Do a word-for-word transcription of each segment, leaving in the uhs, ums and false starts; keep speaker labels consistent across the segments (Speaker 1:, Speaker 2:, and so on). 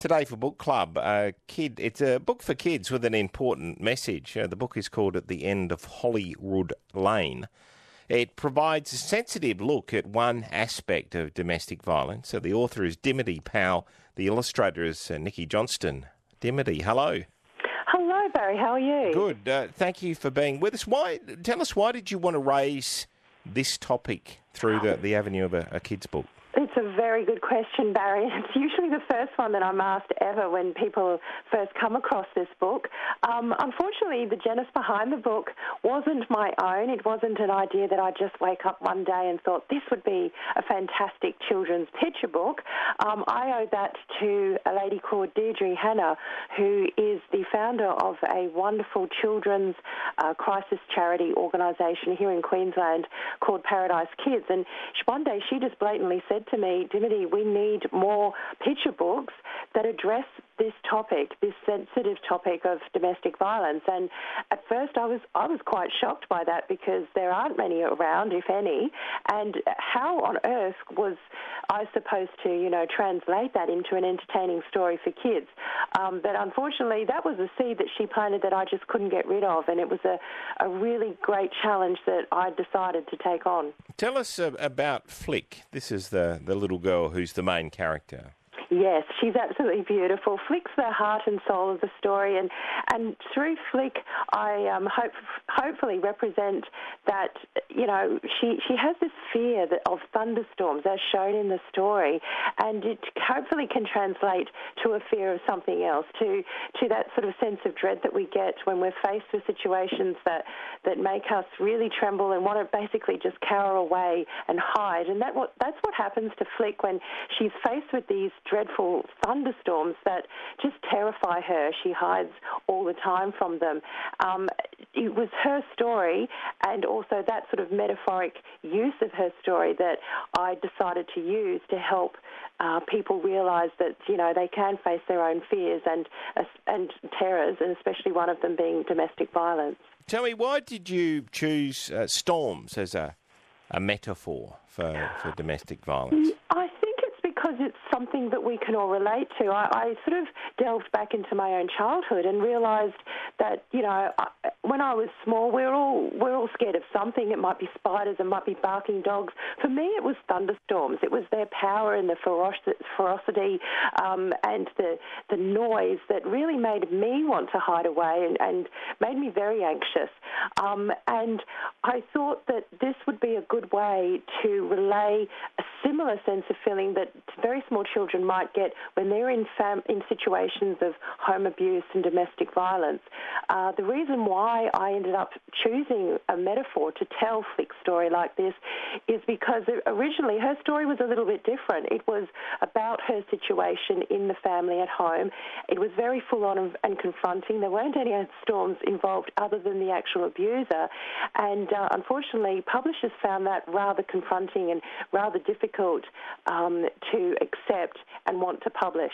Speaker 1: Today for Book Club, uh, kid. It's a book for kids with an important message. Uh, the book is called At the End of Holyrood Lane. It provides a sensitive look at one aspect of domestic violence. So the author is Dimity Powell. The illustrator is uh, Nikki Johnston. Dimity, hello.
Speaker 2: Hello, Barry. How are you?
Speaker 1: Good. Uh, thank you for being with us. Why? Tell us, why did you want to raise this topic through the, the avenue of a, a kid's book?
Speaker 2: It's a very good question, Barry. It's usually the first one that I'm asked ever when people first come across this book. Um, unfortunately, the genesis behind the book wasn't my own. It wasn't an idea that I just wake up one day and thought this would be a fantastic children's picture book. Um, I owe that to a lady called Deirdre Hanna, who is the founder of a wonderful children's uh, crisis charity organisation here in Queensland called Paradise Kids. And one day she just blatantly said to me, Dimity, we need more picture books that address this topic, this sensitive topic of domestic violence. And at first I was I was quite shocked by that because there aren't many around, if any. And how on earth was I supposed to, you know, translate that into an entertaining story for kids? Um, but unfortunately, that was a seed that she planted that I just couldn't get rid of. And it was a, a really great challenge that I decided to take on.
Speaker 1: Tell us uh, about Flick. This is the, the little girl who's the main character.
Speaker 2: Yes, she's absolutely beautiful. Flick's the heart and soul of the story, and, and through Flick, I um, hope hopefully represent that, you know, she, she has this fear that, of thunderstorms, as shown in the story, and it hopefully can translate to a fear of something else, to to that sort of sense of dread that we get when we're faced with situations that, that make us really tremble and want to basically just cower away and hide. And that what that's what happens to Flick when she's faced with these dread dreadful thunderstorms that just terrify her. She hides all the time from them. Um, it was her story and also that sort of metaphoric use of her story that I decided to use to help uh, people realise that, you know, they can face their own fears and, uh, and terrors, and especially one of them being domestic violence.
Speaker 1: Tell me, why did you choose uh, storms as a, a metaphor for, for domestic violence?
Speaker 2: I think it's because it's something that we can all relate to. I, I sort of delved back into my own childhood and realised that, you know, I, when I was small, we're all we're all scared of something. It might be spiders, it might be barking dogs. For me, it was thunderstorms. It was their power and the feroci- ferocity um, and the the noise that really made me want to hide away and, and made me very anxious. Um, and I thought that this would be a good way to relay a similar sense of feeling that very small children might get when they're in fam- in situations of home abuse and domestic violence. Uh, the reason why I ended up choosing a metaphor to tell Flick's story like this is because originally her story was a little bit different. It was about her situation in the family at home. It was very full-on and, and confronting. There weren't any storms involved other than the actual abuser. And uh, unfortunately, publishers found that rather confronting and rather difficult um, to accept and want to publish.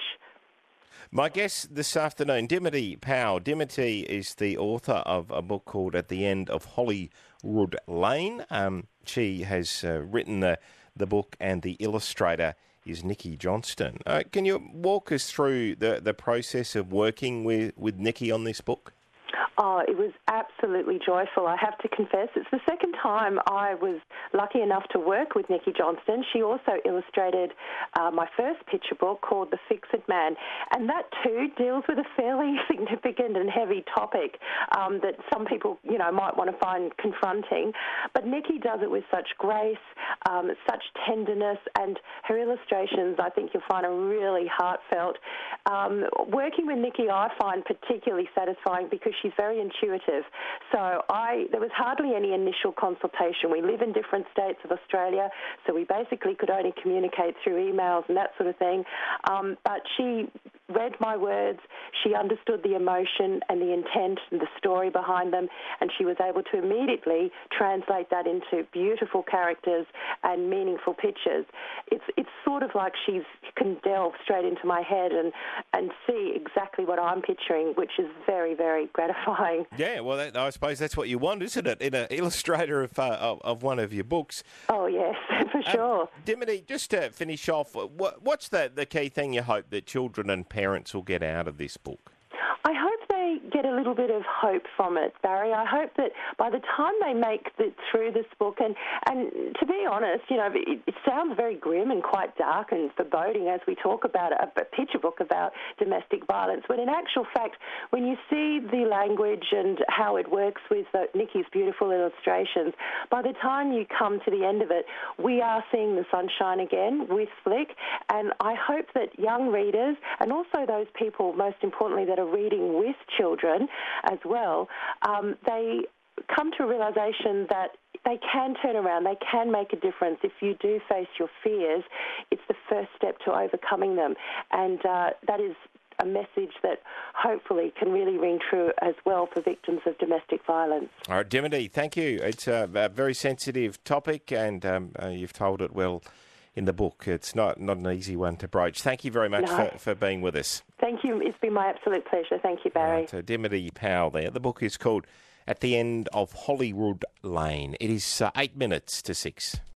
Speaker 1: My guest this afternoon, Dimity Powell. Dimity is the author of a book called At the End of Holyrood Lane. Um, she has uh, written the, the book, and the illustrator is Nikki Johnston. Uh, can you walk us through the, the process of working with, with Nikki on this book?
Speaker 2: Oh, it was absolutely joyful, I have to confess. It's the second time I was lucky enough to work with Nikki Johnston. She also illustrated uh, my first picture book called The Fix-It Man, and that too deals with a fairly significant and heavy topic um, that some people, you know, might want to find confronting. But Nikki does it with such grace, um, such tenderness, and her illustrations, I think you'll find, are really heartfelt. Um, working with Nikki I find particularly satisfying because she's very intuitive. So I, there was hardly any initial consultation. We live in different states of Australia, so we basically could only communicate through emails and that sort of thing. Um, but she read my words, she understood the emotion and the intent and the story behind them, and she was able to immediately translate that into beautiful characters and meaningful pictures. It's it's sort of like she can delve straight into my head and, and see exactly what I'm picturing, which is very, very gratifying.
Speaker 1: Yeah, well, that, I suppose that's what you want, isn't it, in an illustrator of, uh, of, of one of your books?
Speaker 2: Oh, yes, for sure.
Speaker 1: Um, Dimity, just to finish off, what, what's the, the key thing you hope that children and
Speaker 2: parents
Speaker 1: will get out of this book?
Speaker 2: I hope they get a little bit of hope from it, Barry. I hope that by the time they make it through this book, and, and to be honest, you know, it, it sounds very grim and quite dark and foreboding as we talk about a, a picture book about domestic violence, but in actual fact, when you see the language and how it works with uh, Nikki's beautiful illustrations, by the time you come to the end of it, we are seeing the sunshine again with Flick, and I hope that young readers, and also those people, most importantly, that are reading with children as well, um, they come to a realisation that they can turn around, they can make a difference. If you do face your fears, it's the first step to overcoming them. And uh, that is a message that hopefully can really ring true as well for victims of domestic violence.
Speaker 1: All right, Dimity, thank you. It's a, a very sensitive topic, and um, uh, you've told it well in the book. It's not, not an easy one to broach. Thank you very much
Speaker 2: no.
Speaker 1: for, for being with us.
Speaker 2: Thank you. It's been my absolute pleasure. Thank you, Barry.
Speaker 1: Right, so Dimity Powell there. The book is called At the End of Hollywood Lane. It is uh, eight minutes to six.